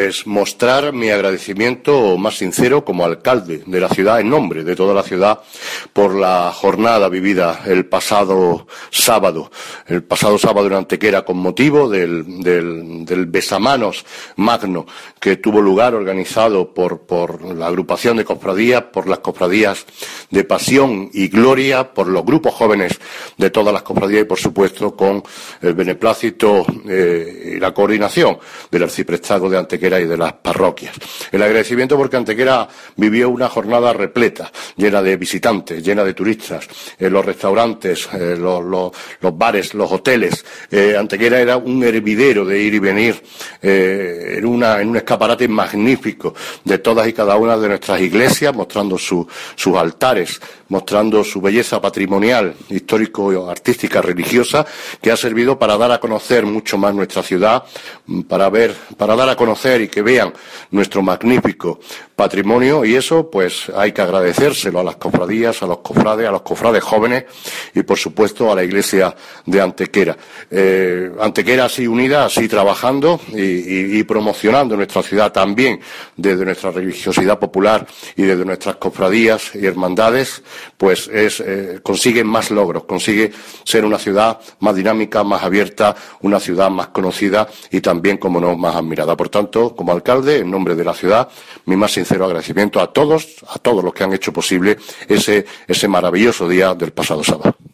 pues mostrar mi agradecimiento más sincero como alcalde de la ciudad, en nombre de toda la ciudad, por la jornada vivida el pasado sábado en Antequera, con motivo del besamanos magno que tuvo lugar, organizado por la agrupación de cofradías, por las cofradías de Pasión y Gloria, por los grupos jóvenes de todas las cofradías y, por supuesto, con el beneplácito y la coordinación del arciprestazgo de Antequera y de las parroquias. El agradecimiento porque Antequera vivió una jornada repleta, llena de visitantes, llena de turistas, los restaurantes, los bares, los hoteles. Antequera era un hervidero de ir y venir, en un escaparate magnífico de todas y cada una de nuestras iglesias, mostrando sus altares, mostrando su belleza patrimonial, histórico, artística, religiosa, que ha servido para dar a conocer mucho más nuestra ciudad, para dar a conocer y que vean nuestro magnífico patrimonio, y eso pues hay que agradecérselo a las cofradías, a los cofrades jóvenes y, por supuesto, a la iglesia de Antequera. Antequera así unida, así trabajando y promocionando nuestra ciudad también desde nuestra religiosidad popular y desde nuestras cofradías y hermandades, pues consigue más logros, consigue ser una ciudad más dinámica, más abierta, una ciudad más conocida y también, como no, más admirada. Por tanto, como alcalde, en nombre de la ciudad, mi más sincero agradecimiento a todos los que han hecho posible ese maravilloso día del pasado sábado.